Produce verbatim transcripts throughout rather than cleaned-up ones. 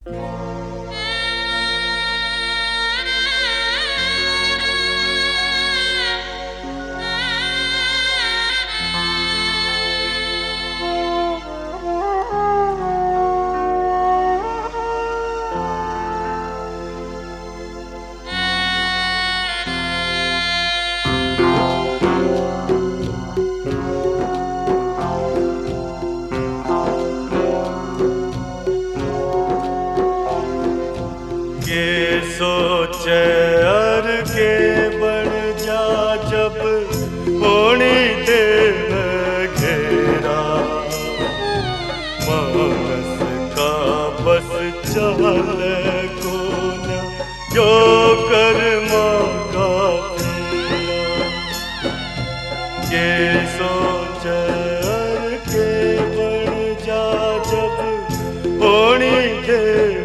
ये सोचे अर के बन जा जब होनी दे घेरा, मानस का बस चल को न जो कर्मा का ये सोचे अर के बन जा जब होनी दे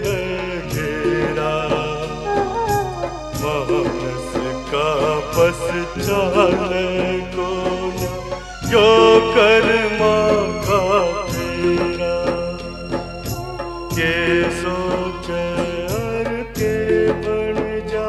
बस चाल को जो कर्मा का तेरा, ये सोच अर के बन जा।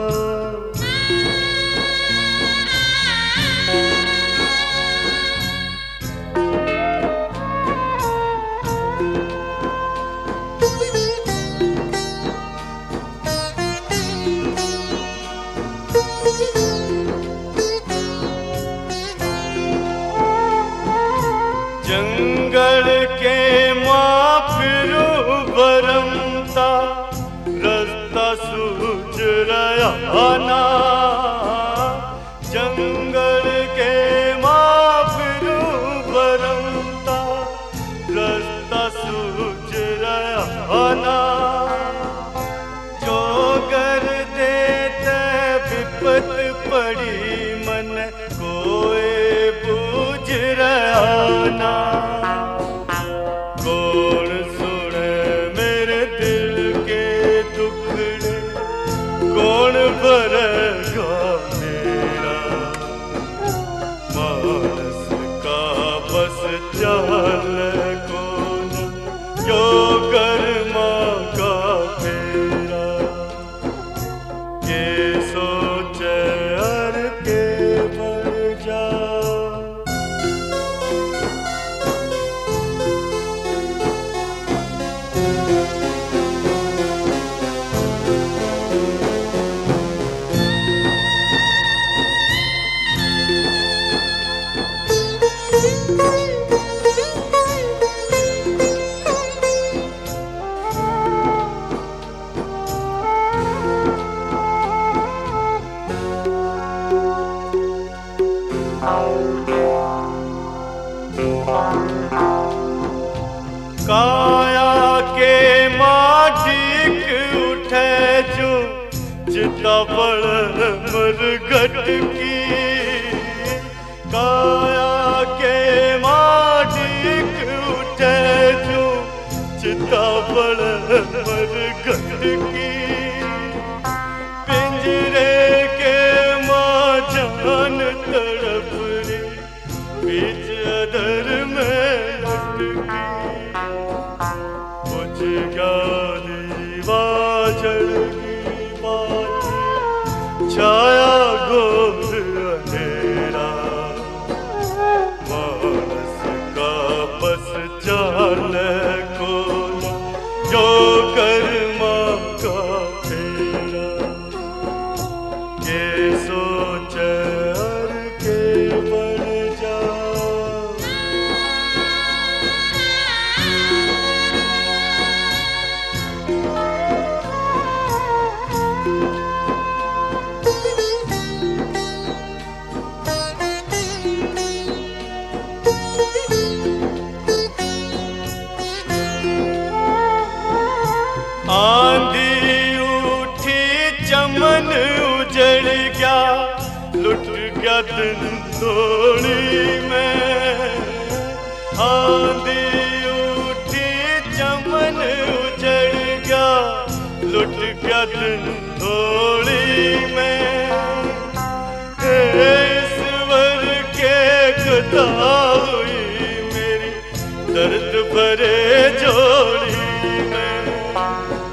जंगल के माँ फिरू बरमता रास्ता सूझ रहा ना, जंगल के माँ फिरू बरमता रास्ता सूझ रहा ना, जो कर देते विपत पड़ी मन कोई बूझ रहा ना, कौन सुने मेरे दिल के दुखड़े, कौन भरेगा मेरा, मानस का बस चाल कौन जो कर्मा का फेरा, ये सोचे अर के बन जा। काया के माटिक उठे जो चिता बड़ मरघट की, काया के माटिक उठे जो चिता बड़ मरघट की, पिंजरे के माँ जान तड़प रही बीच अधर में लटकी, चढ़गी बात छाया घोर अंधेरा, मानस का बस चाल को जो कर्मा का फेरा, ये सोच अर के बन जा। आंधी उठी चमन उजड़ गया, लुट गया दिन थोड़ी में, आंधी उठी चमन उजड़ गया, लुट गया दिन थोड़ी में, ईश्वर के कथा हुई मेरी दर्द भरे जोड़ी में,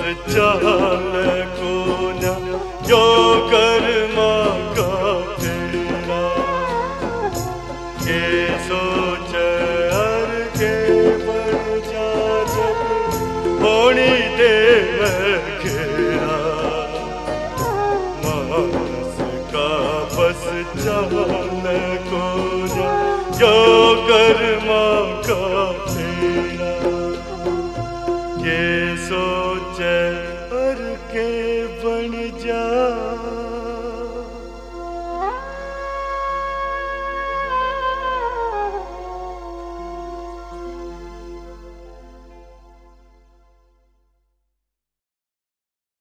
चाल को न जो कर्मा का फेरा के सोच हर के बन जा जब होनी दे घेरा मानस का बस चाल को न जो कर्मा का फेरा के सोच हर के बन जा।